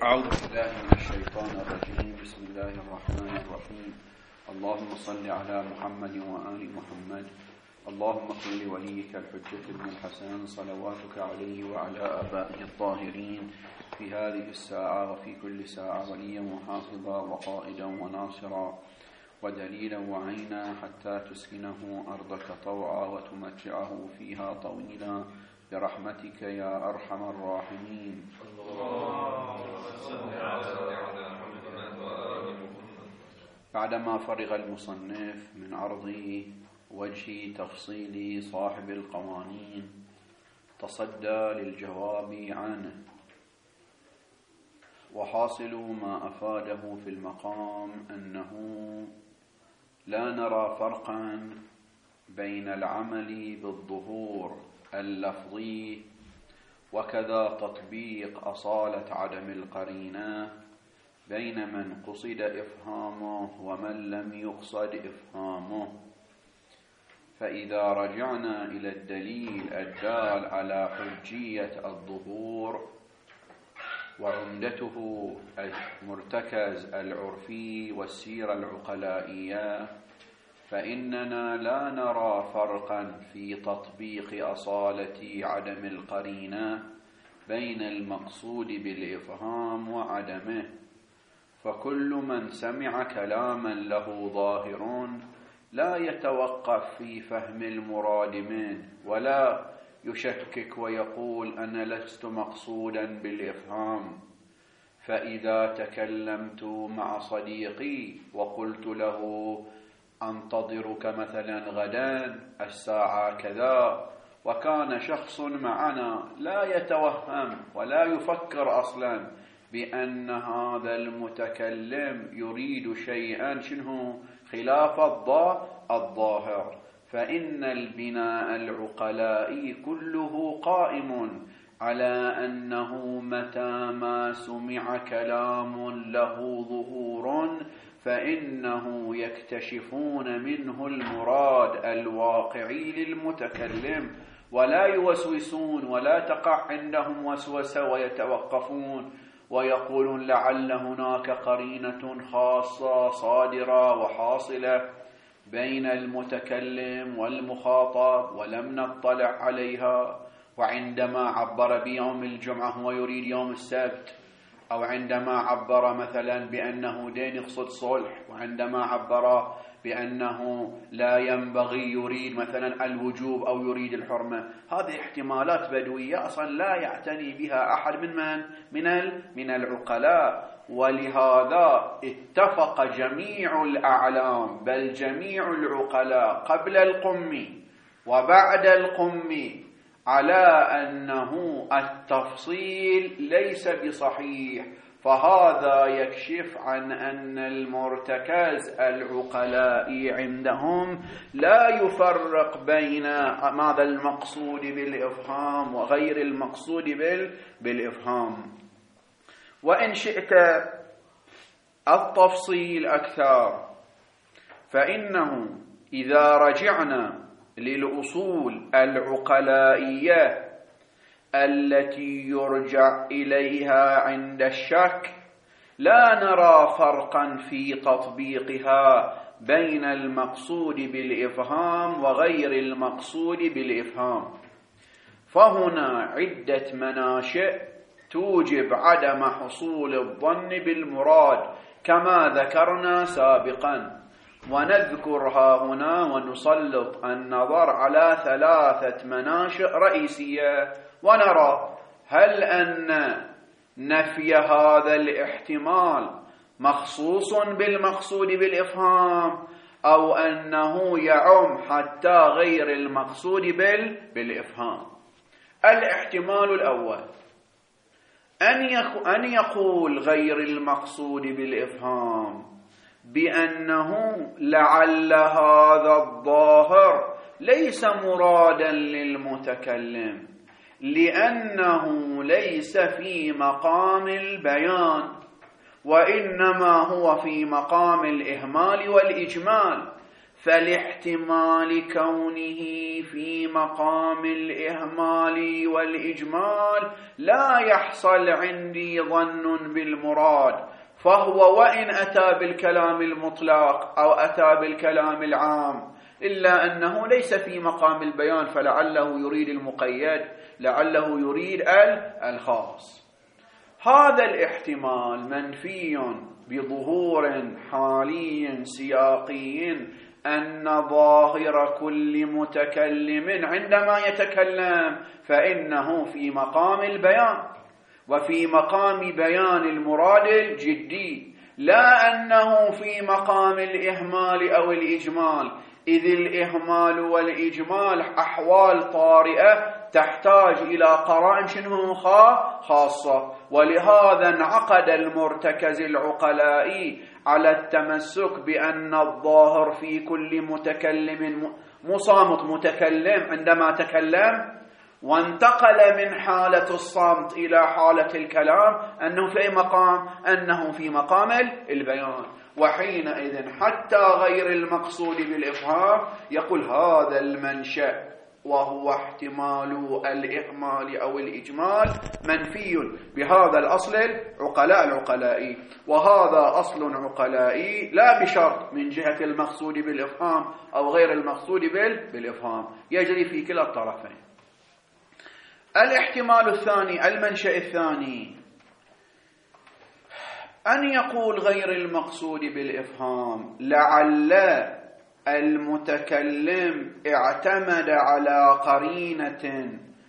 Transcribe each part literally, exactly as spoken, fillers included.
أعوذ بالله من الشيطان الرجيم. بسم الله الرحمن الرحيم. اللهم صل على محمد وآل محمد. اللهم كن لوليك الحجة بن الحسن صلواتك عليه وعلى آبائه الطاهرين في هذه الساعة وفي كل ساعة وليا وحافظا وقائدا وناصرا ودليلا وعينا حتى تسكنه أرضك طوعا وتمتعه فيها طويلا برحمتك يا أرحم الراحمين. بعدما فرغ المصنف من عرض وجه تفصيل صاحب القوانين تصدى للجواب عنه، وحاصل ما أفاده في المقام أنه لا نرى فرقا بين العمل بالظهور اللفظي وكذا تطبيق أصالة عدم القرينة بين من قصد إفهامه ومن لم يقصد إفهامه. فإذا رجعنا إلى الدليل الدال على حجية الظهور وعمدته المرتكز العرفي والسيرة العقلائية، فإننا لا نرى فرقا في تطبيق أصالة عدم القرينة بين المقصود بالإفهام وعدمه. فكل من سمع كلاما له ظاهر لا يتوقف في فهم المراد منه ولا يشكك ويقول أنا لست مقصودا بالإفهام. فإذا تكلمت مع صديقي وقلت له أنتظرك مثلا غدا الساعة كذا، وكان شخص معنا لا يتوهم ولا يفكر أصلا بأن هذا المتكلم يريد شيئا شنه خلاف الظاهر، فإن البناء العقلائي كله قائم على أنه متى ما سمع كلام له ظهور فإنه يكتشفون منه المراد الواقعي للمتكلم، ولا يوسوسون ولا تقع عندهم وسوسة ويتوقفون ويقولون لعل هناك قرينة خاصة صادرة وحاصلة بين المتكلم والمخاطب ولم نطلع عليها. وعندما عبر بيوم الجمعة هو يريد يوم السبت، أو عندما عبر مثلا بأنه دين يقصد صلح، وعندما عبر بأنه لا ينبغي يريد مثلا الوجوب أو يريد الحرمة. هذه احتمالات بدوية أصلا لا يعتني بها أحد من من من, من العقلاء. ولهذا اتفق جميع الأعلام بل جميع العقلاء قبل القمي وبعد القمي على أنه التفصيل ليس بصحيح. فهذا يكشف عن أن المرتكز العقلائي عندهم لا يفرق بين ماذا المقصود بالإفهام وغير المقصود بالإفهام. وإن شئت التفصيل أكثر فإنه إذا رجعنا للأصول العقلائية التي يرجع إليها عند الشك لا نرى فرقا في تطبيقها بين المقصود بالإفهام وغير المقصود بالإفهام. فهنا عدة مناشئ توجب عدم حصول الظن بالمراد كما ذكرنا سابقا، ونذكرها هنا ونسلط النظر على ثلاثة مناشئ رئيسية ونرى هل أن نفي هذا الاحتمال مخصوص بالمقصود بالإفهام أو أنه يعم حتى غير المقصود بالإفهام. الاحتمال الأول أن يقول غير المقصود بالإفهام بأنه لعل هذا الظاهر ليس مرادا للمتكلم لأنه ليس في مقام البيان وإنما هو في مقام الإهمال والإجمال، فلاحتمال كونه في مقام الإهمال والإجمال لا يحصل عندي ظن بالمراد، فهو وإن أتى بالكلام المطلق أو أتى بالكلام العام إلا أنه ليس في مقام البيان، فلعله يريد المقيد، لعله يريد الخاص. هذا الاحتمال منفي بظهور حالي سياقي أن ظاهر كل متكلم عندما يتكلم فإنه في مقام البيان وفي مقام بيان المراد الجدي، لا أنه في مقام الإهمال أو الإجمال، إذ الإهمال والإجمال أحوال طارئة تحتاج إلى قرائن شنو خاصة. ولهذا انعقد المرتكز العقلائي على التمسك بأن الظاهر في كل متكلم مصامت متكلم عندما تكلم وانتقل من حالة الصمت إلى حالة الكلام أنه في مقام أنه في مقام البيان. وحينئذ حتى غير المقصود بالإفهام يقول هذا المنشأ وهو احتمال الإهمال أو الإجمال منفي بهذا الأصل العقلاء العقلائي، وهذا أصل عقلائي لا بشرط من جهة المقصود بالإفهام أو غير المقصود بالإفهام، يجري في كلا الطرفين. الاحتمال الثاني، المنشأ الثاني، أن يقول غير المقصود بالإفهام لعل المتكلم اعتمد على قرينة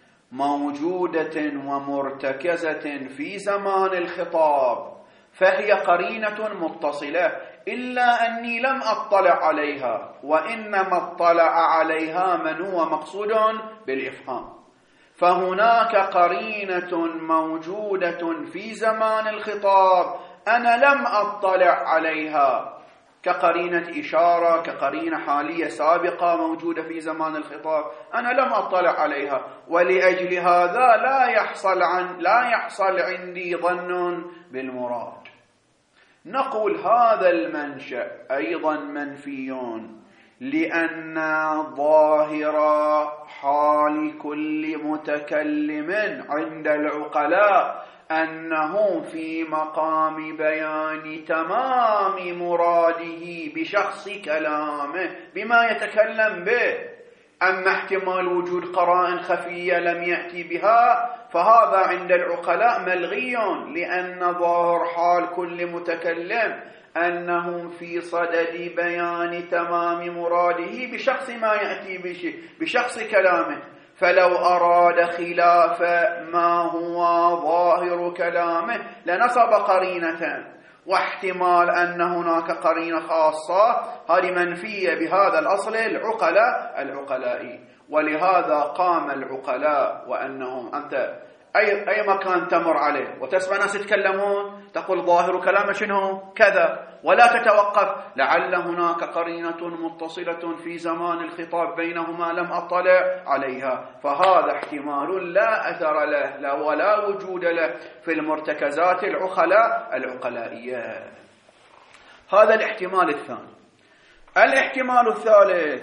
موجودة ومرتكزة في زمان الخطاب فهي قرينة متصلة، إلا أني لم أطلع عليها، وإنما اطلع عليها من هو مقصود بالإفهام. فهناك قرينة موجودة في زمان الخطاب أنا لم أطلع عليها كقرينة إشارة، كقرينة حالية سابقة موجودة في زمان الخطاب، أنا لم أطلع عليها، ولأجل هذا لا يحصل عن لا يحصل عندي ظن بالمراد. نقول هذا المنشأ أيضا منفي، لأن ظاهر حال كل متكلم عند العقلاء أنه في مقام بيان تمام مراده بشخص كلامه بما يتكلم به. أما احتمال وجود قرائن خفية لم يأتي بها فهذا عند العقلاء ملغي، لأن ظاهر حال كل متكلم أنه في صدد بيان تمام مراده بشخص ما يأتي بشخص كلامه. فلو أراد خلاف ما هو ظاهر كلامه لنصب قرينة، واحتمال أن هناك قرينة خاصة هذه منفية بهذا الأصل العقلاء العقلائي. ولهذا قام العقلاء وأنهم أنت أي, أي مكان تمر عليه وتسمع ناس يتكلمون تقول ظاهر كلامه شنو كذا، ولا تتوقف لعل هناك قرينة متصلة في زمان الخطاب بينهما لم أطلع عليها، فهذا احتمال لا أثر له لا ولا وجود له في المرتكزات العقلاء العقلائية. هذا الاحتمال الثاني. الاحتمال الثالث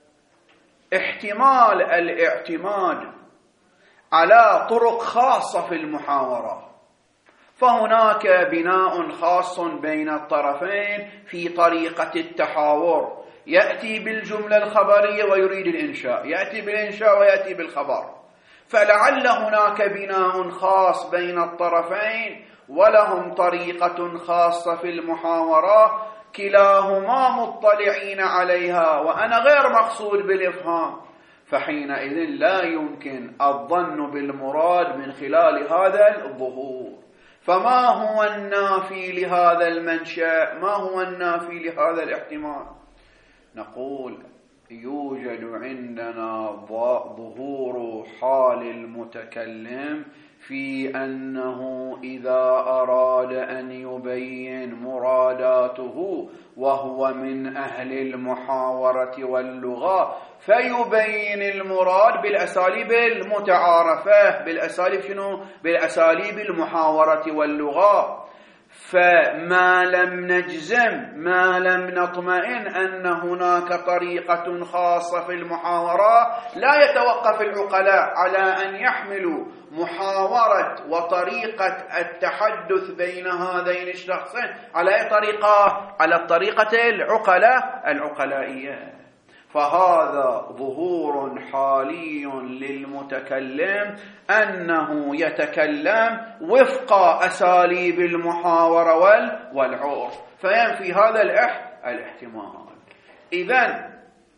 احتمال الاعتماد على طرق خاصة في المحاورة، فهناك بناء خاص بين الطرفين في طريقة التحاور، يأتي بالجملة الخبرية ويريد الإنشاء، يأتي بالإنشاء ويأتي بالخبر، فلعل هناك بناء خاص بين الطرفين ولهم طريقة خاصة في المحاورة كلاهما مطلعين عليها وأنا غير مقصود بالإفهام، فحينئذ لا يمكن الظن بالمراد من خلال هذا الظهور. فما هو النافي لهذا المنشأ؟ ما هو النافي لهذا الاحتمال؟ نقول يوجد عندنا ظهور حال المتكلم في أنه إذا أراد أن يبين مراداته وهو من أهل المحاورة واللغة فيبين المراد بالأساليب المتعارفة، بالأساليب شنو؟ بالأساليب المحاورة واللغة. فما لم نجزم ما لم نطمئن أن هناك طريقة خاصة في المحاورة، لا يتوقف العقلاء على أن يحملوا محاورة وطريقة التحدث بين هذين الشخصين على أي طريقة؟ على الطريقة العقلاء العقلائية. فهذا ظهور حالي للمتكلم أنه يتكلم وفق أساليب المحاورة والعرف، فينفي هذا الاحتمال. إذن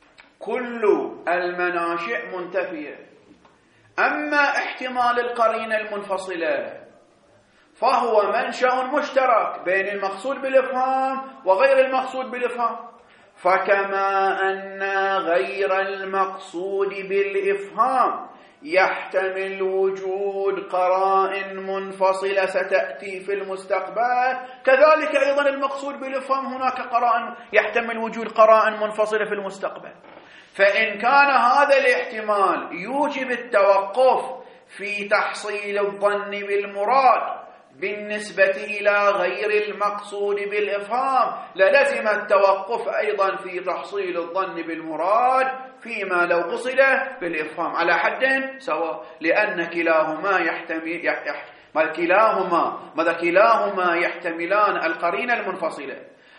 كل المناشئ منتفية. أما احتمال القرينة المنفصلة فهو منشأ مشترك بين المقصود بالإفهام وغير المقصود بالإفهام. فكما أن غير المقصود بالإفهام يحتمل وجود قرائن منفصلة ستأتي في المستقبل، كذلك أيضا المقصود بالإفهام هناك قرائن يحتمل وجود قرائن منفصلة في المستقبل. فإن كان هذا الاحتمال يوجب التوقف في تحصيل الظن بالمراد بالنسبة إلى غير المقصود بالإفهام، للزم التوقف أيضا في تحصيل الظن بالمراد فيما لو قصد بالإفهام على حد سواء، لأن كلاهما يحتمل يح... كلاهما ماذا كلاهما يحتملان القرينة المنفصلة.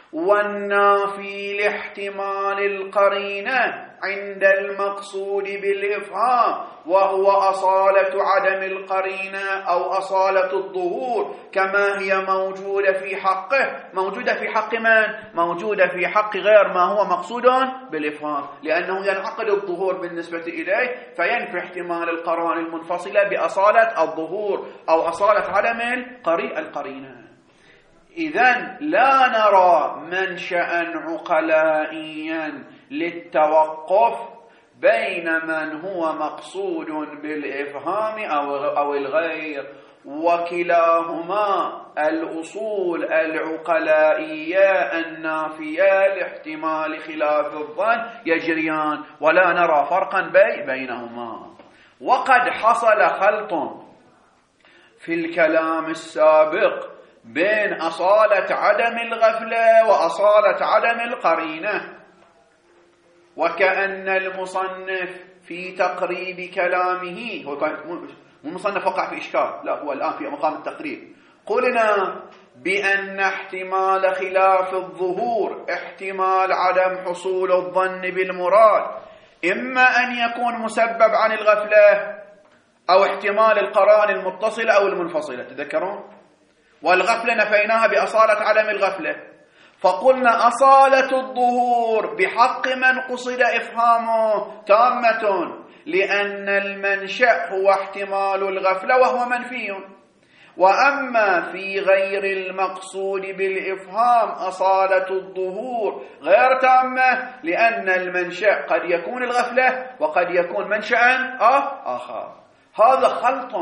والنافي لاحتمال القرينة عند المقصود بالإفهام وهو أصالة عدم القرينة أو أصالة الظهور كما هي موجودة في حقه، موجودة في حق من؟ موجودة في حق غير ما هو مقصود بالإفهام، لأنه ينعقد الظهور بالنسبة إليه، فينفي احتمال القرائن المنفصلة بأصالة الظهور أو أصالة عدم القرينة. إذن لا نرى منشأ عقلائيا للتوقف بين من هو مقصود بالإفهام أو الغير، وكلاهما الأصول العقلائية النافية لاحتمال خلاف الظن يجريان، ولا نرى فرقا بي بينهما. وقد حصل خلط في الكلام السابق بين أصالة عدم الغفلة وأصالة عدم القرينة، وكأن المصنف في تقريب كلامه، هو المصنف وقع في إشكال، لا هو الآن في مقام التقريب، قلنا بأن احتمال خلاف الظهور احتمال عدم حصول الظن بالمراد إما أن يكون مسبب عن الغفلة أو احتمال القرائن المتصلة أو المنفصلة، تذكرون؟ والغفلة نفيناها بأصالة عدم الغفلة، فقلنا أصالة الظهور بحق من قصد إفهامه تامة، لأن المنشأ هو احتمال الغفلة وهو منفي. وأما في غير المقصود بالإفهام أصالة الظهور غير تامة، لأن المنشأ قد يكون الغفلة وقد يكون منشأ آخر. هذا خلط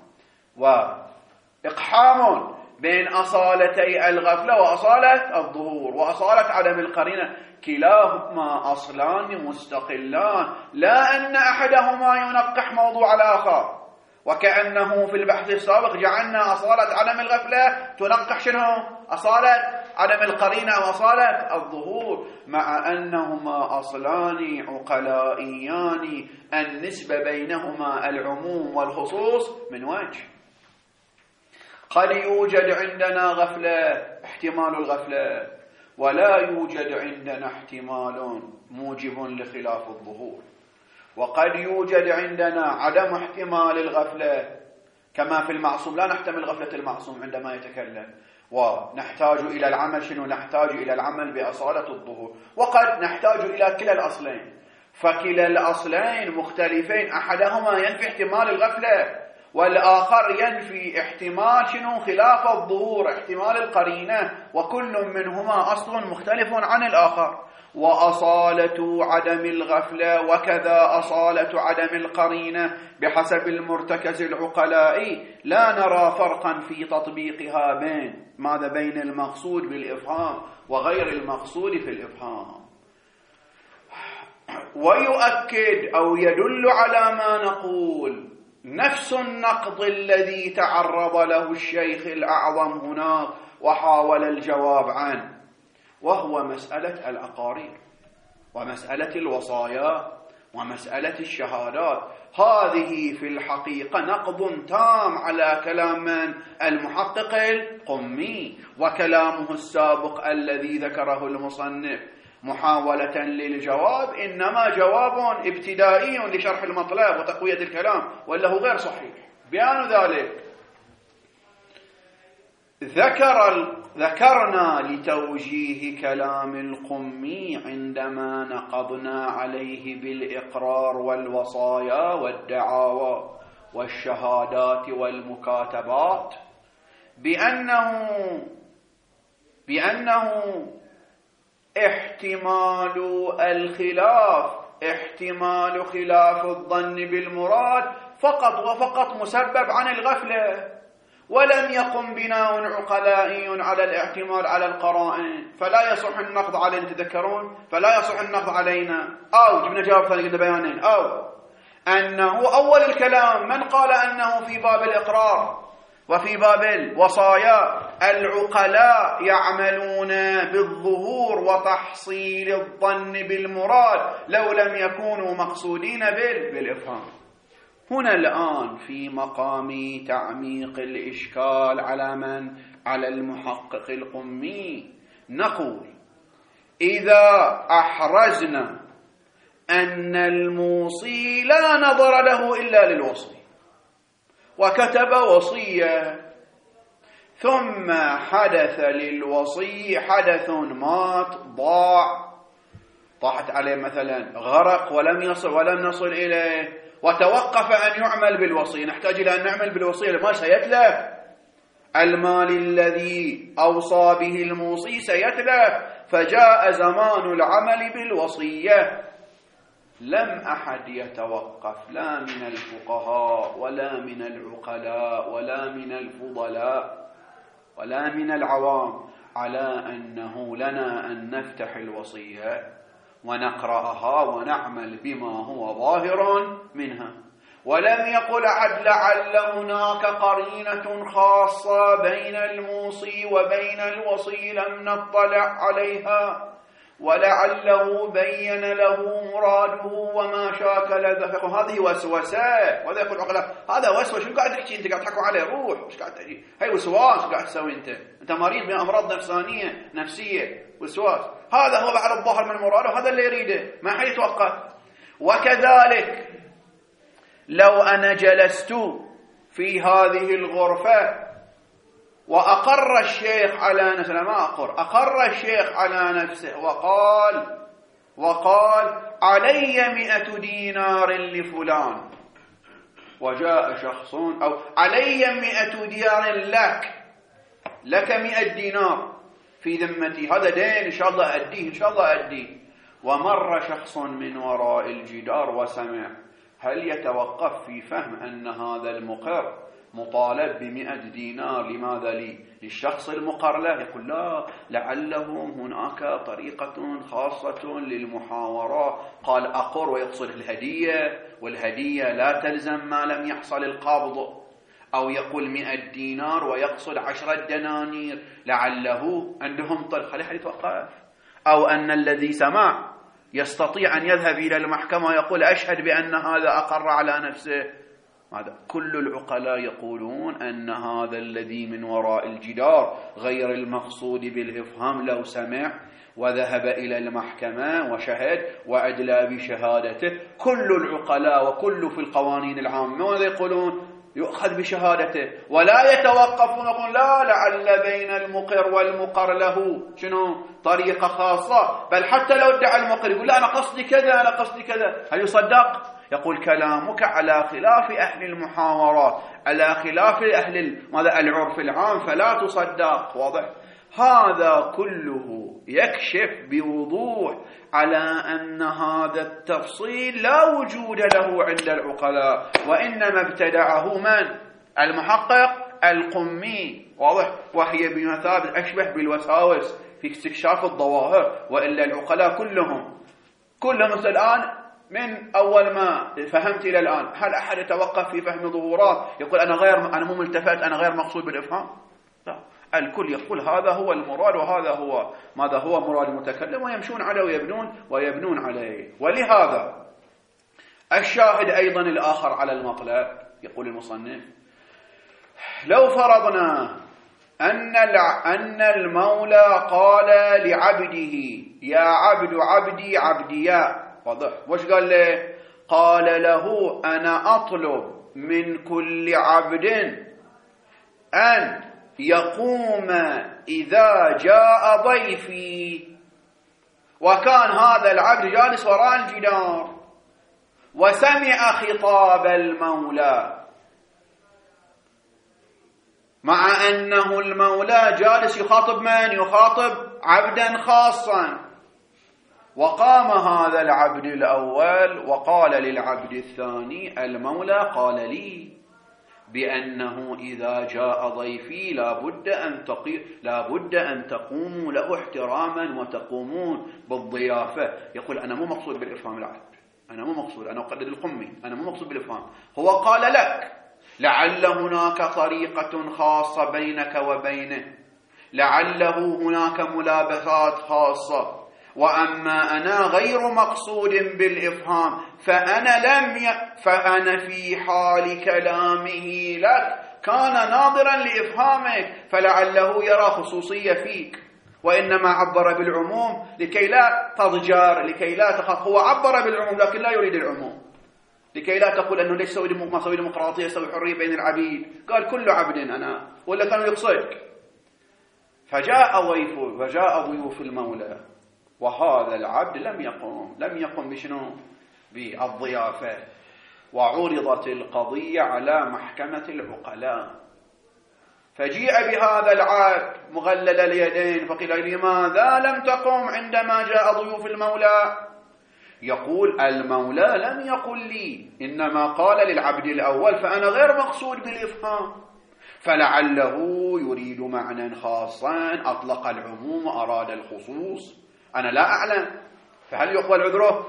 وإقحام بين أصالتي الغفلة وأصالة الظهور وأصالة عدم القرينة، كلاهما أصلان مستقلان، لا أن أحدهما ينقح موضوع الآخر. وكأنه في البحث السابق جعلنا أصالة عدم الغفلة تنقح شنو؟ أصالة عدم القرينة وأصالة الظهور، مع أنهما أصلان عقلائيان النسبة بينهما العموم والخصوص من وجه. قد يوجد عندنا غفلة احتمال الغفلة، ولا يوجد عندنا احتمال موجب لخلاف الظهور، وقد يوجد عندنا عدم احتمال الغفلة كما في المعصوم، لا نحتمل غفلة المعصوم عندما يتكلم، ونحتاج إلى العمل شنو؟ نحتاج إلى العمل بأصالة الظهور، وقد نحتاج إلى كلا الأصلين، فكلا الأصلين مختلفين، أحدهما ينفي احتمال الغفلة والآخر ينفي احتمال شنو؟ خلاف الظهور، احتمال القرينة، وكل منهما أصل مختلف عن الآخر. وأصالة عدم الغفلة وكذا أصالة عدم القرينة بحسب المرتكز العقلائي لا نرى فرقا في تطبيقها بين ماذا؟ بين المقصود بالإفهام وغير المقصود في الإفهام. ويؤكد أو يدل على ما نقول نفس النقد الذي تعرض له الشيخ الأعظم هناك وحاول الجواب عنه، وهو مسألة الأقارير ومسألة الوصايا ومسألة الشهادات. هذه في الحقيقة نقد تام على كلام من؟ المحقق القمي، وكلامه السابق الذي ذكره المصنف محاولة للجواب إنما جواب ابتدائي لشرح المطلب وتقوية الكلام، وله غير صحيح. بيان ذلك ذكر ذكرنا لتوجيه كلام القمي عندما نقضنا عليه بالإقرار والوصايا والدعاوى والشهادات والمكاتبات بأنه بأنه احتمال الخلاف احتمال خلاف الظن بالمراد فقط وفقط مسبب عن الغفلة، ولم يقم بناء عقلائي على الاعتماد على القرائن، فلا يصح النقد علينا. تذكرون؟ فلا يصح النقد علينا. أو جبنا جواب ثاني قلنا بيانين، أو أنه أول الكلام من قال أنه في باب الإقرار وفي باب الوصايا العقلاء يعملون بالظهور وتحصيل الظن بالمراد لو لم يكونوا مقصودين بالإفهام. هنا الآن في مقام تعميق الإشكال على من؟ على المحقق القمي. نقول إذا أحرزنا أن الموصي لا نظر له إلا للوصي وكتب وصية، ثم حدث للوصي حدث مات ضاع، طاحت عليه مثلا غرق ولم يصل ولم نصل إليه، وتوقف أن يعمل بالوصية. نحتاج إلى أن نعمل بالوصية، المال سيتلف، المال الذي أوصى به الموصي سيتلف، فجاء زمان العمل بالوصية. لم أحد يتوقف لا من الفقهاء ولا من العقلاء ولا من الفضلاء ولا من العوام على أنه لنا أن نفتح الوصية ونقرأها ونعمل بما هو ظاهر منها. ولم يقل عد لعل هناك قرينة خاصة بين الموصي وبين الوصي لم نطلع عليها، ولعله بين له مراده وما شاكل ذلك. هذه وسوسة. وهذا يقول عقلاء هذا وسوسة. شو قاعد تحكي انت؟ قاعد تحكوا عليه روح. ايش قاعد تحكي؟ هاي وسواس قاعد تسوي انت. انت مريض بأمراض نفسانية نفسية وسواس. هذا هو بعد الظاهر من مراده، وهذا اللي يريده، ما حد يتوقف. وكذلك لو أنا جلست في هذه الغرفة وأقر الشيخ على نفسه، ما أقر أقر الشيخ على نفسه وقال وقال علي مئة دينار لفلان، وجاء شخص أو علي مئة دينار لك لك مئة دينار في ذمتي، هذا دين إن شاء الله أديه إن شاء الله أديه، ومر شخص من وراء الجدار وسمع، هل يتوقف في فهم أن هذا المقر مطالب بمئة دينار؟ لماذا لي؟ للشخص المقر له؟ يقول لا، لعله هناك طريقة خاصة للمحاورة. قال أقر ويقصد الهدية، والهدية لا تلزم ما لم يحصل القبض. أو يقول مئة دينار ويقصد عشرة دنانير، لعله عندهم طريقة. خليه يتوقف. أو أن الذي سمع يستطيع أن يذهب إلى المحكمة ويقول أشهد بأن هذا أقر على نفسه. هذا كل العقلاء يقولون أن هذا الذي من وراء الجدار غير المقصود بالإفهام لو سمع وذهب إلى المحكمة وشهد وأدلى بشهادته، كل العقلاء وكل في القوانين العامة ماذا يقولون؟ يؤخذ بشهادته، ولا يتوقفون يقول لا لعل بين المقر والمقر له شنو طريقة خاصة. بل حتى لو ادعى المقر يقول لا أنا قصدي كذا أنا قصدي كذا، هل يصدق؟ يقول كلامك على خلاف أهل المحاورات، على خلاف أهل ماذا العرف العام، فلا تصدق. واضح؟ هذا كله يكشف بوضوح على أن هذا التفصيل لا وجود له عند العقلاء، وإنما ابتدعه من؟ المحقق القمي. واضح؟ وهي بمثابة أشبه بالوساوس في استكشاف الظواهر، وإلا العقلاء كلهم كلهم الآن من أول ما فهمت إلى الآن هل أحد يتوقف في فهم ظهورات يقول أنا غير أنا مو ملتفت أنا غير مقصود بالإفهام؟ لا، الكل يقول هذا هو المراد وهذا هو ماذا هو مراد المتكلم ويمشون عليه ويبنون ويبنون عليه. ولهذا الشاهد أيضا الآخر على المطلب يقول المصنف لو فرضنا أن أن المولى قال لعبده يا عبد عبدي عبديا، واضح؟ وش قال له؟ قال له أنا أطلب من كل عبد أن يقوم إذا جاء ضيفي، وكان هذا العبد جالس وراء الجدار وسمع خطاب المولى، مع أنه المولى جالس يخاطب من؟ يخاطب عبدا خاصا. وقام هذا العبد الأول وقال للعبد الثاني المولى قال لي بأنه إذا جاء ضيفي لابد أن تقي... لابد أن تقوموا له احتراما وتقومون بالضيافة. يقول أنا مو مقصود بالإفهام العبد، أنا مو مقصود، أنا أقلد القمي، أنا مو مقصود بالإفهام. هو قال لك لعل هناك طريقة خاصة بينك وبينه، لعله هناك ملابسات خاصة، وأما أنا غير مقصود بالإفهام فأنا لم ي... فأنا في حال كلامه لك كان ناظرا لإفهامك، فلعله يرى خصوصية فيك، وإنما عبر بالعموم لكي لا تضجر، لكي لا تخاف. هو عبر بالعموم لكن لا يريد العموم، لكي لا تقول أنه ليش سوي ما سوي ديمقراطية سوي حرية بين العبيد، قال كل عبد أنا، ولا كانوا يقصدك. فجاء ضيف فجاء ضيوف المولى وهذا العبد لم يقم لم يقم بشنو؟ بالضيافة. وعرضت القضية على محكمة العقلاء، فجيء بهذا العبد مغلل اليدين فقيل لماذا لم تقم عندما جاء ضيوف المولى؟ يقول المولى لم يقل لي، إنما قال للعبد الأول، فأنا غير مقصود بالإفهام، فلعله يريد معنى خاصا، أطلق العموم وأراد الخصوص، أنا لا أعلم، فهل يقبل عذره؟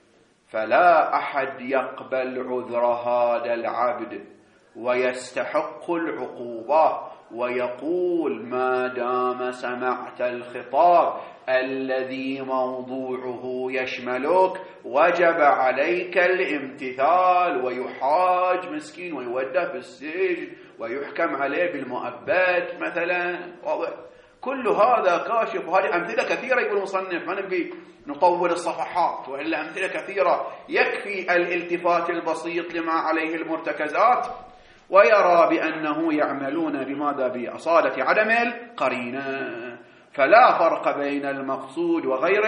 فلا أحد يقبل عذر هذا العبد ويستحق العقوبة ويقول ما دام سمعت الخطاب الذي موضوعه يشملك وجب عليك الامتثال، ويحاج مسكين ويودى في السجن ويحكم عليه بالمؤبد مثلا. واضح؟ كل هذا كاشف، وهذه أمثلة كثيرة يقول المصنف، ما نبي نطول الصفحات، وإلا أمثلة كثيرة يكفي الالتفات البسيط لما عليه المرتكزات، ويرى بأنه يعملون بماذا؟ بأصالة عدم القرينة، فلا فرق بين المقصود وغير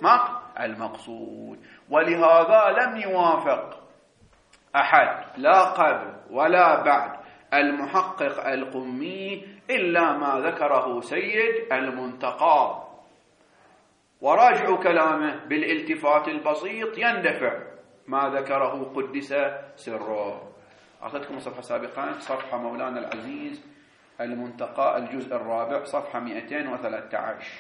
المقصود. ولهذا لم يوافق أحد لا قبل ولا بعد المحقق القمي إلا ما ذكره سيد المنتقى، وراجعوا كلامه بالالتفات البسيط يندفع ما ذكره قدس سره. أعطيتكم صفحة سابقا، صفحة مولانا العزيز المنتقى الجزء الرابع صفحة مئتين وثلاثة عشر.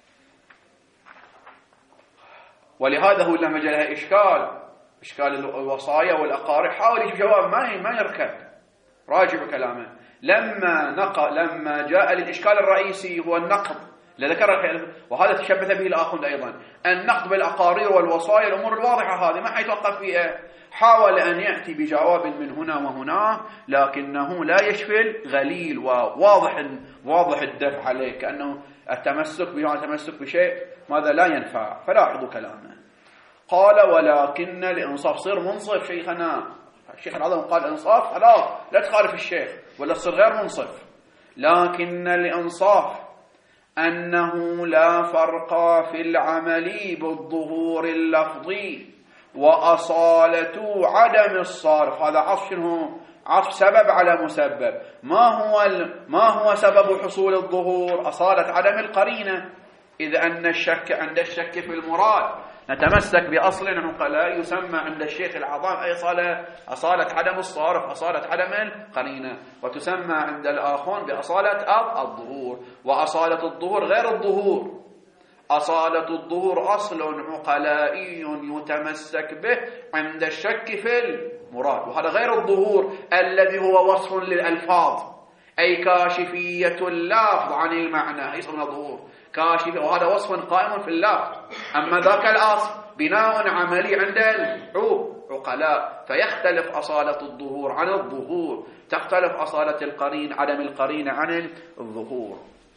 ولهذا هو لما جاء لها إشكال إشكال الوصايا والأقارب حاول يجيب جواب ما ما يركب. راجعوا كلامه لما نقل لما جاء للإشكال الرئيسي هو النقد اللي ذكره، وهذا تشبث به الآخذ أيضا، النقد بالأقارير والوصايا، الأمور الواضحة هذه ما حيتوقف فيها. حاول أن يأتي بجواب من هنا وهنا لكنه لا يشفي الغليل، وواضح واضح الدفع عليه، كأنه التمسك به التمسك بشيء ماذا لا ينفع. فلاحظوا كلامه، قال ولكن الإنصاف، صير منصف شيخنا، الشيخ العظم قال إنصاف، خلاص لا تخالف الشيخ ولا تصير غير منصف. لكن الإنصاف أنه لا فرق في العمل بالظهور اللفظي وأصالة عدم الصارف. هذا عطف شنو؟ عطف سبب على مسبب. ما هو ما هو سبب حصول الظهور؟ أصالة عدم القرينة. إذا أن الشك عند الشك في المراد نتمسك بأصل أنه لا يسمى عند الشيخ العظام أي أصالة أصالة عدم الصارف، أصالة عدم القرينة، وتسمى عند الآخرون بأصالة الظهور. وأصالة الظهور غير الظهور. أصالة الظهور أصل عقلائي يتمسك به عند الشك في المراد، وهذا غير الظهور الذي هو وصف للألفاظ، أي كاشفية اللفظ عن المعنى يسمى ظهور كاشف، وهذا وصف قائم في اللفظ. أما ذاك الأصل بناء عملي عند العقلاء، فيختلف أصالة الظهور عن الظهور، تختلف أصالة القرين عدم القرين عن الظهور.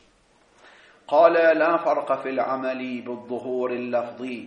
قال لا فرق في العمل بالظهور اللفظي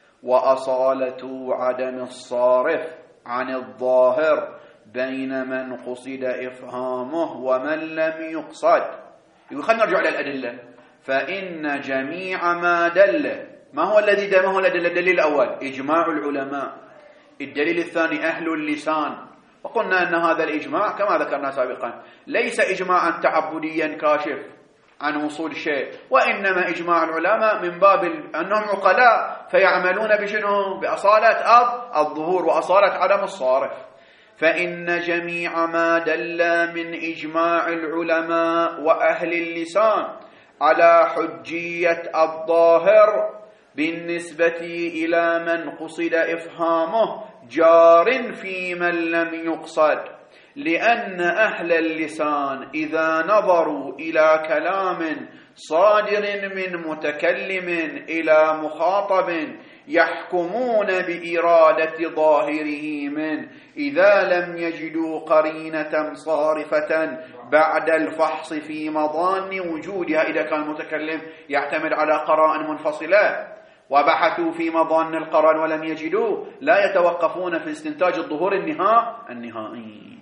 وأصالة عدم الصارف عن الظاهر بين من قصد إفهامه ومن لم يقصد. يقول خلينا نرجع إلى الأدلة. فإن جميع ما دل، ما هو الذي دل؟ ما هو الأدلة؟ الدليل الأول إجماع العلماء، الدليل الثاني أهل اللسان. وقلنا أن هذا الإجماع كما ذكرنا سابقا ليس إجماعا تعبديا كاشف عن وصول شيء، وإنما إجماع العلماء من باب أنهم عقلاء فيعملون بشنو؟ بأصالة الظهور وأصالة عدم الصارف. فإن جميع ما دل من إجماع العلماء وأهل اللسان على حجية الظاهر بالنسبة إلى من قصد إفهامه جار في من لم يقصد، لأن أهل اللسان إذا نظروا إلى كلام صادر من متكلم إلى مخاطب يحكمون بإرادة ظاهره منه إذا لم يجدوا قرينة صارفة بعد الفحص في مظان وجودها. إذا كان المتكلم يعتمد على قرائن منفصلة وبحثوا في مظان القرائن ولم يجدوا، لا يتوقفون في استنتاج الظهور النهائي.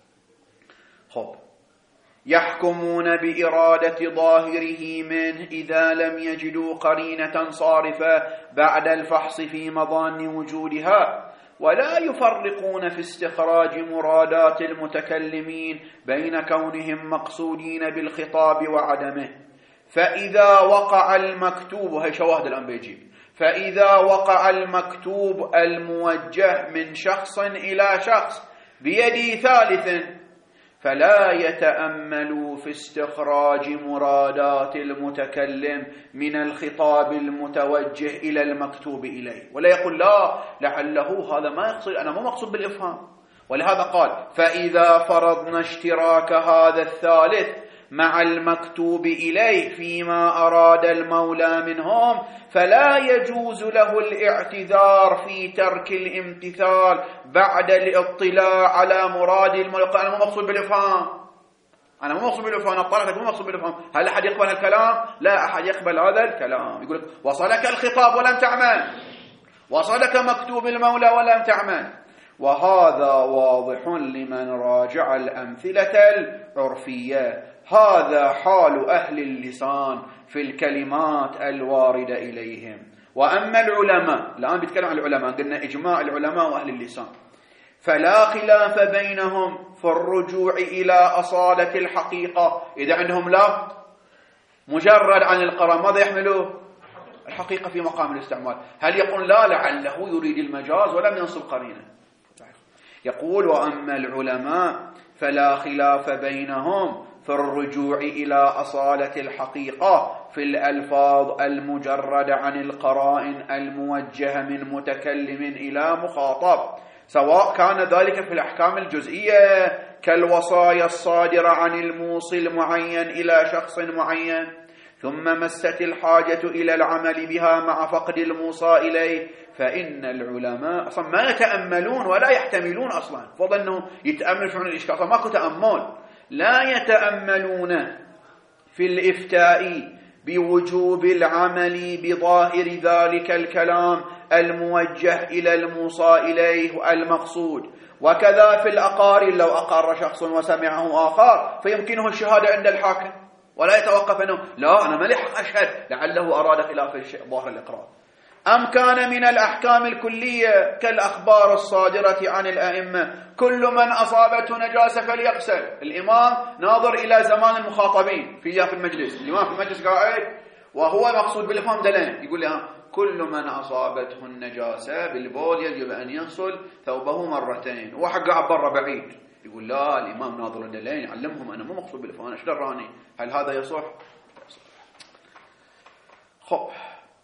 خب يحكمون بإرادة ظاهره منه إذا لم يجدوا قرينة صارفة بعد الفحص في مظان وجودها، ولا يفرقون في استخراج مرادات المتكلمين بين كونهم مقصودين بالخطاب وعدمه. فإذا وقع المكتوب، هي شواهد الآن بيجيب، فإذا وقع المكتوب الموجه من شخص إلى شخص بيد ثالث فلا يتأملوا في استخراج مرادات المتكلم من الخطاب المتوجه إلى المكتوب إليه، ولا يقول لا لعله هذا ما يقصد، أنا مو مقصود بالإفهام. ولهذا قال فإذا فرضنا اشتراك هذا الثالث مع المكتوب إليه فيما أراد المولى منهم فلا يجوز له الاعتذار في ترك الامتثال بعد الاطلاع على مراد المولى. أنا مو مقصود بالإفهام، أنا مو مقصود بالإفهام، الطرف مو مقصود بالإفهام. هل أحد يقبل الكلام؟ لا أحد يقبل هذا الكلام. يقول وصلك الخطاب ولم تعمل، وصلك مكتوب المولى ولم تعمل. وهذا واضح لمن راجع الأمثلة العرفية. هذا حال أهل اللسان في الكلمات الواردة إليهم. وأما العلماء، الآن بيتكلم عن العلماء، قلنا إجماع العلماء وأهل اللسان، فلا خلاف بينهم في الرجوع إلى أصالة الحقيقة. إذا عندهم لا مجرد عن القرآن ماذا يحملوه؟ الحقيقة في مقام الاستعمال. هل يقول لا لعله يريد المجاز ولم ينصب قرينه؟ يقول وأما العلماء فلا خلاف بينهم في الرجوع إلى أصالة الحقيقة في الألفاظ المجرد عن القرائن الموجهة من متكلم إلى مخاطب، سواء كان ذلك في الأحكام الجزئية كالوصايا الصادرة عن الموصل معين إلى شخص معين ثم مست الحاجة إلى العمل بها مع فقد الموصى إليه، فإن العلماء أصلا ما يتأملون ولا يحتملون أصلا، فضل أنه يتأمل شعون الإشكال، أصلا ماكو تأمل، لا يتأملون في الإفتاء بوجوب العمل بظاهر ذلك الكلام الموجه إلى الموصى إليه المقصود. وكذا في الأقارن، لو أقر شخص وسمعه آخر فيمكنه الشهادة عند الحاكم ولا يتوقف أنه لا أنا ما لي حق أشهد لعله أراد خلاف الشيء ظاهر الإقرار. أم كان من الأحكام الكلية كالأخبار الصادرة عن الأئمة كل من أصابته نجاسة فليغسل. الإمام ناظر إلى زمان المخاطبين في في المجلس، الإمام في المجلس قاعد وهو مقصود بالإفهام دلين، يقول لها كل من أصابته النجاسة بالبول يجب أن يغسل ثوبه مرتين، وحق قاعد برا بعيد يقول لا الإمام ناظر دلين يعلمهم أنا مو مقصود بالإفهام، أنا ايش دراني؟ هل هذا يصح؟ خب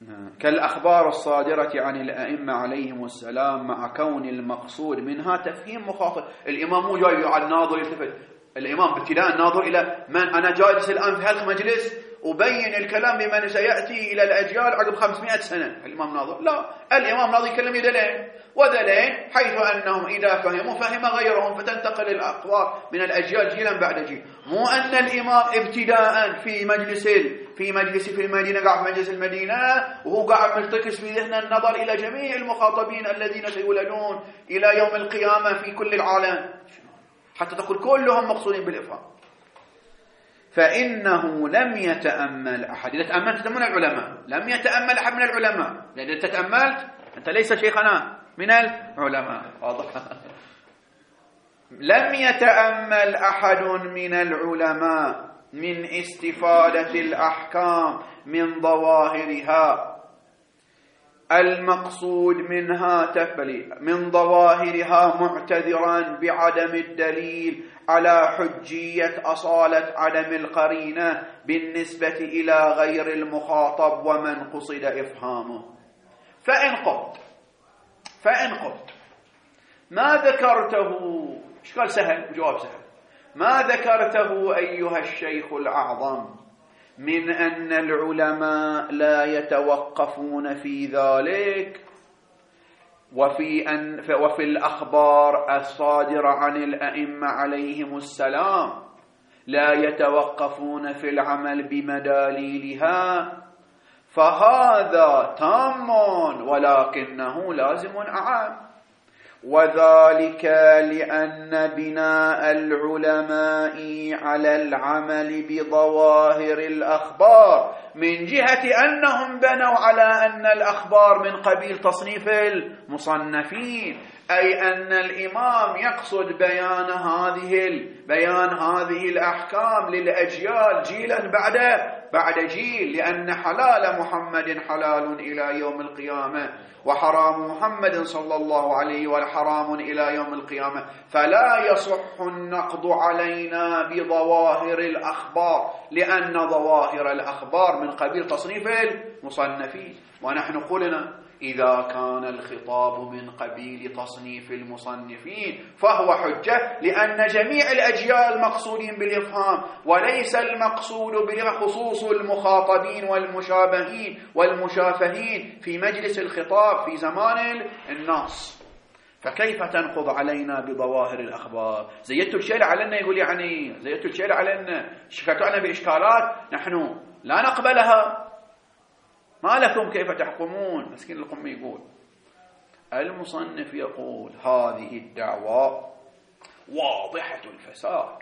كالأخبار الصادرة عن الأئمة عليهم السلام، مع كون المقصود منها تفهيم مخاطب. الإمام مو جاي على الناظر يلتفت، الإمام ابتداء الناظر إلى من أنا جالس الآن في هذا المجلس وبين الكلام بمن سيأتي إلى الأجيال عقب خمسمائة سنة. الإمام ناظر لا، الإمام ناظر يكلم يدلين وذلين، حيث أنهم إذا فهموا فهم غيرهم فتنتقل الأخبار من الأجيال جيلا بعد جيل. مو أن الإمام ابتداء في مجلس في مجلس في المدينة قاعد في مجلس المدينة وهو قاعد مرتكز في ذهن النظر إلى جميع المخاطبين الذين سيولدون إلى يوم القيامة في كل العالم حتى تقول كلهم مقصودين بالإفهام. فإنه لم يتأمل أحد. إذا تأملت من العلماء، لم يتأمل أحد من العلماء، لأن إذا تتأملت أنت ليس شيخنا من العلماء. واضح؟ لم يتأمل أحد من العلماء من استفادة الأحكام من ظواهرها المقصود منها تفبلي من ظواهرها، معتذرا بعدم الدليل على حجية أصالة عدم القرينة بالنسبة إلى غير المخاطب ومن قصد إفهامه. فإن قلت فإن قلت ما ذكرته، إشكال سهل وجواب سهل، ما ذكرته أيها الشيخ الأعظم من أن العلماء لا يتوقفون في ذلك وفي, أن وفي الأخبار الصادرة عن الأئمة عليهم السلام لا يتوقفون في العمل بمداليلها، فهذا تام ولكنه لازم أعام. وذلك لأن بناء العلماء على العمل بظواهر الأخبار من جهة أنهم بنوا على أن الأخبار من قبيل تصنيف المصنفين، أي أن الإمام يقصد بيان هذه بيان هذه الأحكام للأجيال جيلا بعد بعد جيل، لأن حلال محمد حلال إلى يوم القيامة وحرام محمد صلى الله عليه وسلم حرام إلى يوم القيامة، فلا يصح النقد علينا بظواهر الأخبار لأن ظواهر الأخبار من قبيل تصنيف المصنفين. ونحن قلنا إذا كان الخطاب من قبيل تصنيف المصنفين فهو حجة، لأن جميع الأجيال مقصودين بالإفهام، وليس المقصود بخصوص المخاطبين والمشابهين والمشافهين في مجلس الخطاب في زمان الناس. فكيف تنقض علينا بظواهر الأخبار؟ زيدت الشيء علينا، يقول يعني زيدت الشيء علينا، شكتنا بإشكالات نحن لا نقبلها، ما لكم كيف تحكمون؟ مسكين القم يقول المصنف يقول هذه الدعوة واضحة الفساد،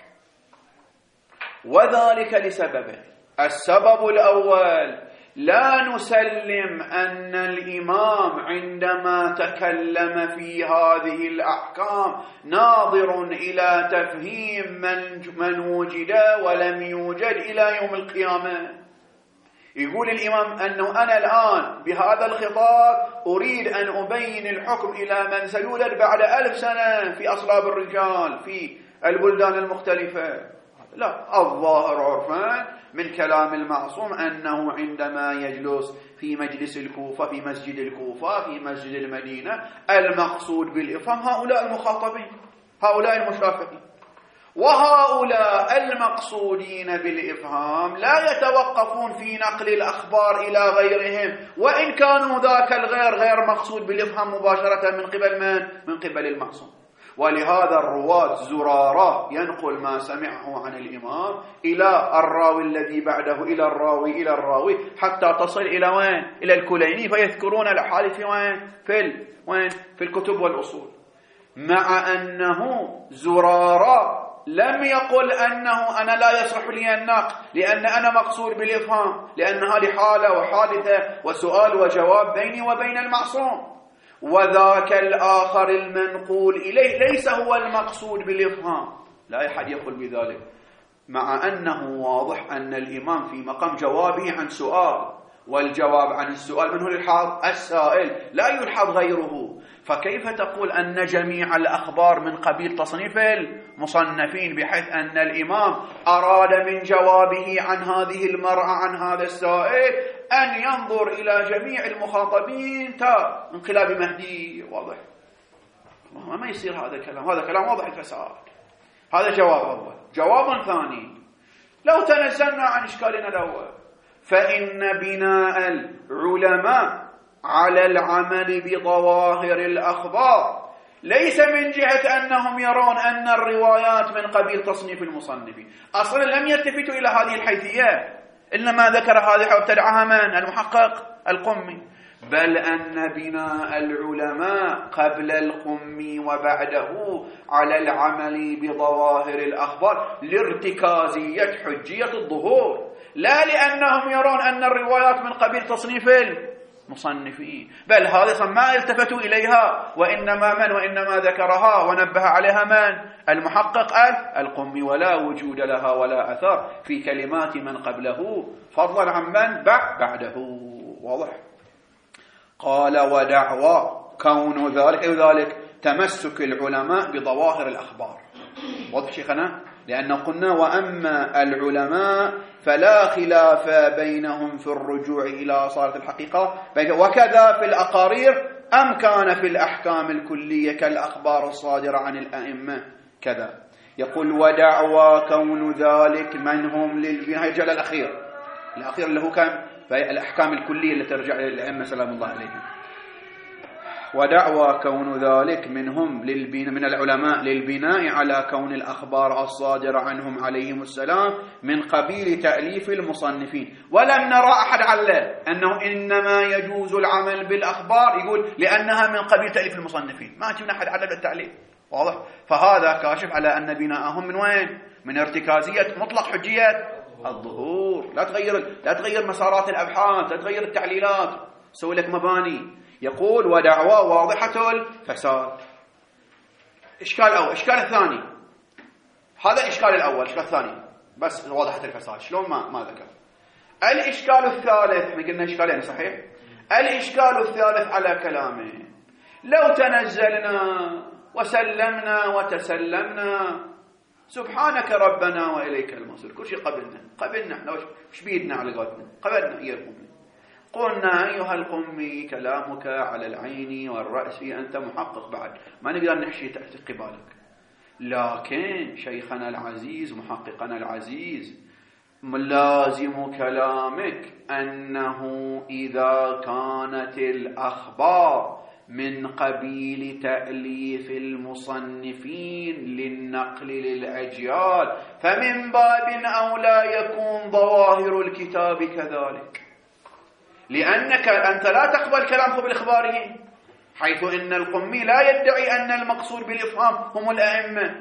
وذلك لسببين. السبب الأول، لا نسلم أن الإمام عندما تكلم في هذه الأحكام ناظر إلى تفهيم من, من وجد ولم يوجد إلى يوم القيامة. يقول الإمام أنه أنا الآن بهذا الخطاب أريد أن أبين الحكم إلى من سيولد بعد ألف سنة في أصلاب الرجال في البلدان المختلفة. لا، الظاهر عرفان من كلام المعصوم أنه عندما يجلس في مجلس الكوفة في مسجد الكوفة في مسجد المدينة المقصود بالإفهام هؤلاء المخاطبين، هؤلاء المشافهين، وهؤلاء المقصودين بالإفهام لا يتوقفون في نقل الأخبار إلى غيرهم، وإن كانوا ذاك الغير غير مقصود بالإفهام مباشرة من قبل من؟ من قبل المعصوم. ولهذا الرواة زرارة ينقل ما سمعه عن الإمام إلى الراوي الذي بعده إلى الراوي إلى الراوي حتى تصل إلى وين؟ إلى الكليني، فيذكرون الأحاديث في وين؟ في ال... وين؟ في الكتب والأصول. مع أنه زرارة لم يقل أنه أنا لا يصح لي النقل لأن أنا مقصود بالإفهام، لأن هذه حالة وحادثة وسؤال وجواب بيني وبين المعصوم، وذاك الآخر المنقول إليه ليس هو المقصود بالإفهام. لا أحد يقول بذلك، مع أنه واضح أن الإمام في مقام جوابه عن سؤال، والجواب عن السؤال منه للحاض السائل لا يلحظ غيره، فكيف تقول أن جميع الأخبار من قبيل تصنيف المصنفين، بحيث أن الإمام أراد من جوابه عن هذه المرأة عن هذا السائل أن ينظر إلى جميع المخاطبين تا انقلاب مهدي؟ واضح ما يصير هذا الكلام، هذا كلام واضح الفساد. هذا جواب أول. جواب ثاني، لو تنزلنا عن إشكالنا الأول، فإن بناء العلماء على العمل بظواهر الأخبار ليس من جهة أنهم يرون أن الروايات من قبيل تصنيف المصنفين، أصلا لم يلتفتوا إلى هذه الحيثية، إنما ذكر هذه وابتدعها من المحقق القمي، بل أن بناء العلماء قبل القمي وبعده على العمل بظواهر الأخبار لارتكازية حجية الظهور، لا لأنهم يرون أن الروايات من قبيل تصنيف المصنفين، بل هذا ما التفتوا إليها، وإنما من وإنما ذكرها ونبه عليها من المحقق القمي، ولا وجود لها ولا أثر في كلمات من قبله فضلا عن من بعده. واضح؟ قال ودعوى كون ذلك أي ذلك تمسك العلماء بظواهر الأخبار. واضح شيخنا؟ لأن قلنا وأما العلماء فلا خلاف بينهم في الرجوع إلى أصالة الحقيقة، وكذا في الأقارير أم كان في الأحكام الكلية كالأخبار الصادرة عن الأئمة كذا. يقول ودعوى كون ذلك منهم للجهل الأخير، الأخير اللي هو كان الأحكام الكلية اللي ترجع للأئمة سلام الله عليهم. ودعوى كون ذلك منهم للبناء من العلماء للبناء على كون الأخبار الصادرة عنهم عليهم السلام من قبيل تأليف المصنفين، ولم نرى أحد علل أنه إنما يجوز العمل بالأخبار يقول لأنها من قبيل تأليف المصنفين، ما شفنا أحد علل التأليف. واضح؟ فهذا كاشف على أن بناءهم من وين؟ من ارتكازية مطلق حجية الظهور. لا تغير لا تغير مسارات الأبحاث، لا تغير التعليلات، سوي لك مباني. يقول ودعوى واضحة الفساد. إشكال أول. إشكال الثاني، هذا الإشكال الأول. الإشكال الثاني بس واضحة الفساد شلون ما ما ذكر. الإشكال الثالث، احنا قلنا إشكالين صحيح؟ الإشكال الثالث على كلامه، لو تنزلنا وسلمنا وتسلمنا سبحانك ربنا وإليك المصير، كل شيء قبلنا قبلنا احنا وش بيدنا على قولتنا، قبلنا إياكم. قلنا أيها القمي كلامك على العين والرأس، أنت محقق بعد ما نقدر نحشي تحت قبالك، لكن شيخنا العزيز محققنا العزيز ملازم كلامك أنه إذا كانت الأخبار من قبيل تأليف المصنفين للنقل للأجيال فمن باب أولى يكون ظواهر الكتاب كذلك، لأنك أنت لا تقبل كلامه بالإخباريين، حيث إن القمي لا يدعي أن المقصود بالإفهام هم الأئمة.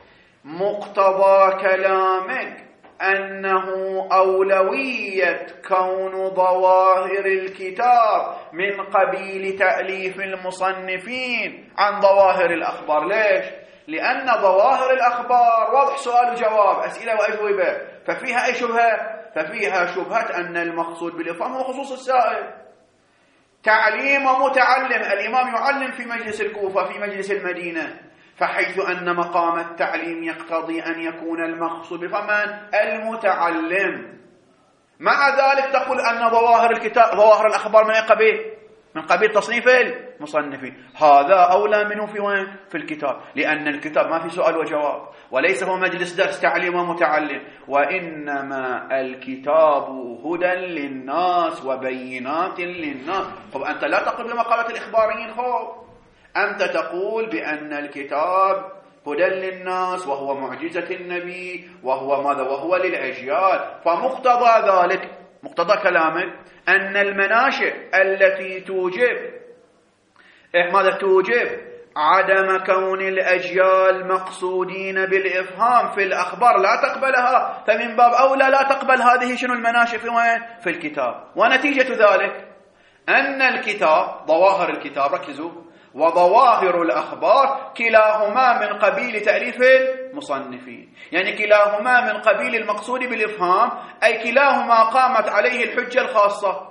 مقتضى كلامك أنه أولوية كون ظواهر الكتاب من قبيل تأليف المصنفين عن ظواهر الأخبار. ليش؟ لأن ظواهر الأخبار واضح سؤال وجواب، أسئلة وأجوبة، ففيها أي شبهة؟ ففيها شبهة أن المقصود بالإفهام هو خصوص السائل. تعليم ومتعلم، الإمام يعلم في مجلس الكوفة في مجلس المدينة، فحيث أن مقام التعليم يقتضي أن يكون المقصود بفهم المتعلم، مع ذلك تقول أن ظواهر الكتاب ظواهر الأخبار من أي قبيل؟ من قبيل تصنيف المصنفين. هذا أولى منه في وين؟ في الكتاب، لأن الكتاب ما في سؤال وجواب، وليس هو مجلس درس تعليم ومتعلم، وإنما الكتاب هدى للناس وبينات للناس. خب أنت لا تقول بمقالة الإخباريين، خب أنت تقول بأن الكتاب هدى للناس وهو معجزة النبي وهو ماذا؟ وهو للأجيال. فمقتضى ذلك، مقتضى كلامك أن المناشئ التي توجب ماذا توجب عدم كون الأجيال مقصودين بالإفهام في الأخبار لا تقبلها، فمن باب أولى لا تقبل هذه شنو المناشئ في وين؟ في الكتاب. ونتيجة ذلك أن الكتاب ظواهر الكتاب، ركزوا، وظواهر الأخبار كلاهما من قبيل تأليف المصنفين، يعني كلاهما من قبيل المقصود بالإفهام، أي كلاهما قامت عليه الحجة الخاصة،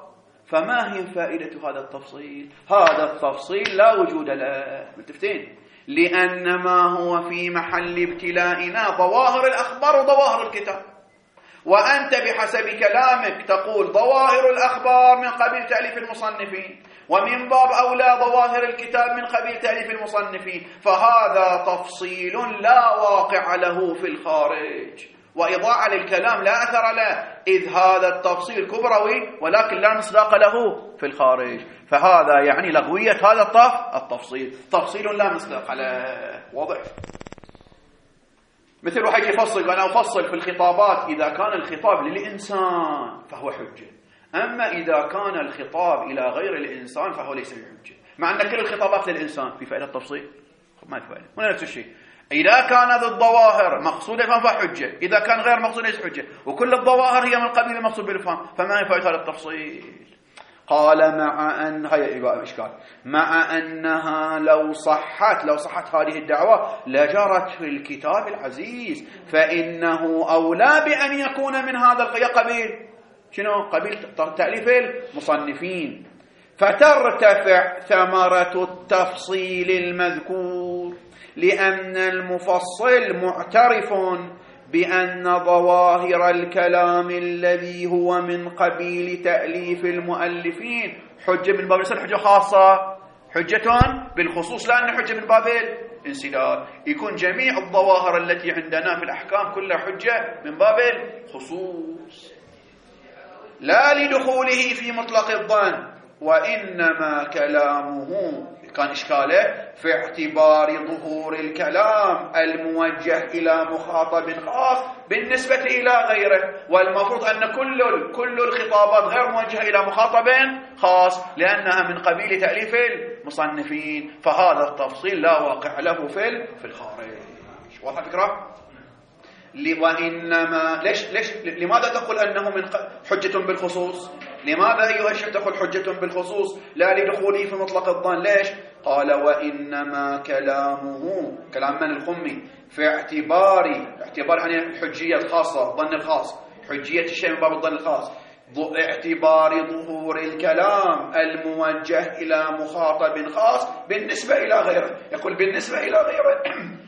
فما هي فائدة هذا التفصيل؟ هذا التفصيل لا وجود له. متفقين؟ لأن ما هو في محل ابتلائنا ظواهر الأخبار وظواهر الكتاب، وأنت بحسب كلامك تقول ظواهر الأخبار من قبيل تأليف المصنفين، ومن باب أولى ظواهر الكتاب من قبيل تأليف المصنفين، فهذا تفصيل لا واقع له في الخارج، وإضاعة للكلام لا أثر له، إذ هذا التفصيل كبروي ولكن لا مصداق له في الخارج، فهذا يعني لغوية هذا الطف التفصيل، تفصيل لا مصداق له. واضح؟ مثل واحد يفصل، أنا أفصل في الخطابات إذا كان الخطاب للإنسان فهو حجة، أما إذا كان الخطاب إلى غير الإنسان فهو ليس بحجة، مع أن كل الخطابات للإنسان. في فائدة التفصيل؟ ما في فائدة. هنا نفس الشيء، إذا كانت الظواهر مقصودة فهو حجة، إذا كان غير مقصود ليس حجة، وكل الظواهر هي من قبيل المقصود بالفهم، فما هي فائدة هذا التفصيل؟ قال مع أن هي إشكال مع أنها لو صحت لو صحت هذه الدعوة لجرت في الكتاب العزيز، فإنه أولى بأن يكون من هذا القبيل. شنو؟ قبيل تأليف المصنفين، فترتفع ثمرة التفصيل المذكور، لأن المفصل معترف بأن ظواهر الكلام الذي هو من قبيل تأليف المؤلفين حجة من باب الإنسان، حجة خاصة، حجة بالخصوص، لأن حجة من باب الانسداد. يكون جميع الظواهر التي عندنا في الأحكام كلها حجة من باب الخصوص، لا لدخوله في مطلق الظن، وإنما كلامه كان إشكاله في اعتبار ظهور الكلام الموجه إلى مخاطب خاص بالنسبة إلى غيره، والمفروض أن كل كل الخطابات غير موجهة إلى مخاطب خاص لأنها من قبيل تأليف المصنفين، فهذا التفصيل لا واقع له في في الخارج. واضح الفكرة؟ وإنما ليش ليش لماذا تقول أنه من حجة بالخصوص؟ لماذا أيها الشيخ تقول حجة بالخصوص لا لدخوله في مطلق الظن؟ ليش؟ قال وإنما كلامه كلام من الخمي في اعتبار اعتبار عن الحجية الخاصة، الظن الخاص، حجية الشيء من باب الظن الخاص، اعتبار ظهور الكلام الموجه إلى مخاطب خاص بالنسبة إلى غيره. يقول بالنسبة إلى غيره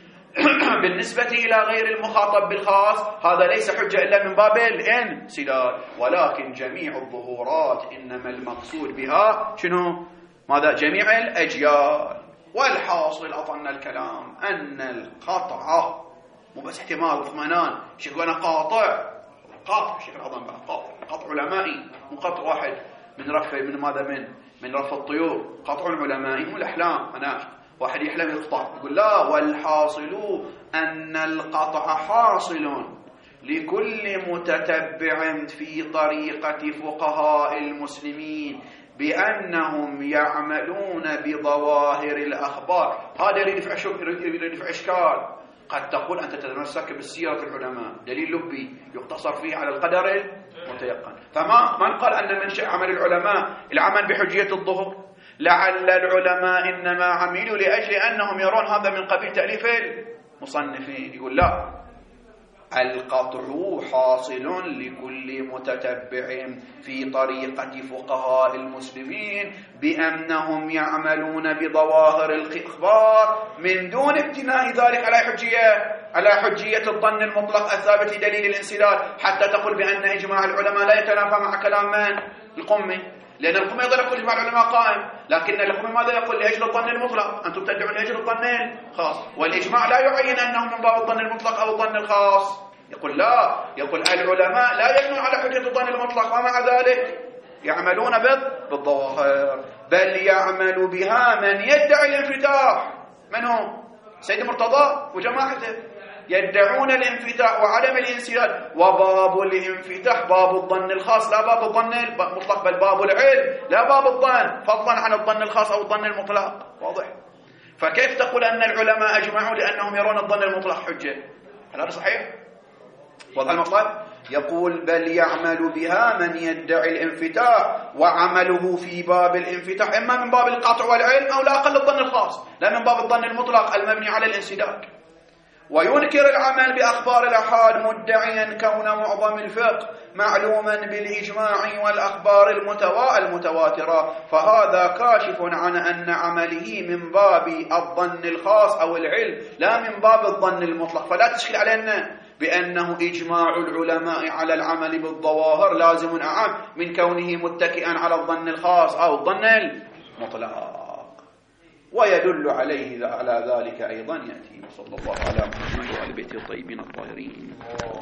بالنسبة إلى غير المخاطب بالخاص هذا ليس حجة إلا من باب الانسداد، ولكن جميع الظهورات إنما المقصود بها شنو؟ ماذا؟ جميع الأجيال. والحاصل أظن الكلام أن القطع مو بس احتمال واطمئنان، شيء أنا قاطع قاطع شيء أظن بقى قاطع قطع علمائي، مو قطع واحد من رف من ماذا من من رف الطيور، قطع علمائي مو الأحلام. أنا واحد يحلم يقطع، يقول لا، والحاصل أن القطع حاصل لكل متتبع في طريقة فقهاء المسلمين بأنهم يعملون بظواهر الأخبار. هذا اللي يدفع شك يدفع إشكال. قد تقول أنت تتمسك بالسيرة العلماء، دليل لبي يقتصر فيه على القدر المتيقن، فما من قال أن منشأ عمل العلماء العمل بحجية الظهور؟ لعل العلماء إنما عملوا لأجل أنهم يرون هذا من قبيل تأليف المصنفين. يقول لا، القطع حاصل لكل متتبع في طريقة فقهاء المسلمين بأنهم يعملون بظواهر الإخبار من دون ابتناء ذلك على حجية على حجية الظن المطلق الثابت دليل الانسداد، حتى تقول بأن إجماع العلماء لا يتنافى مع كلام من؟ القمي، لأن القمي يقول لك إجماع العلماء قائم، لكن القمي ماذا يقول؟ لأجل الظن المطلق، أنتم تدعون لأجل الظن الخاص، والإجماع لا يعين أنه من باب الظن المطلق أو الظن الخاص. يقول لا، يقول العلماء لا يبنون على حجة الظن المطلق، ومع ذلك يعملون بالظواهر، بل يعمل بها من يدعي الانفتاح. من هو؟ سيد مرتضى وجماعته يدعون الانفتاح وعدم الانسداد، وباب الانفتاح باب الظن الخاص لا باب الظن المطلق، بل باب العلم لا باب الظن، فضلا عن الظن الخاص أو الظن المطلق. واضح؟ فكيف تقول أن العلماء أجمعوا لأنهم يرون الظن المطلق حجة؟ هل هذا صحيح؟ وضع المطلب يقول بل يعمل بها من يدعي الانفتاح، وعمله في باب الانفتاح إما من باب القطع والعلم أو لا أقل الظن الخاص، لا من باب الظن المطلق المبني على الانسداد. وينكر العمل بأخبار الآحاد مدعيا كون معظم الفقه معلوما بالإجماع والأخبار المتواترة، فهذا كاشف عن أن عمله من باب الظن الخاص أو العلم لا من باب الظن المطلق. فلا تشكل علينا بأنه إجماع العلماء على العمل بالظواهر لازم أعم من كونه متكئا على الظن الخاص أو الظن المطلق. ويدل عليه على ذلك أيضا يأتي. صلى الله على محمد وآل بيته الطيبين الطاهرين.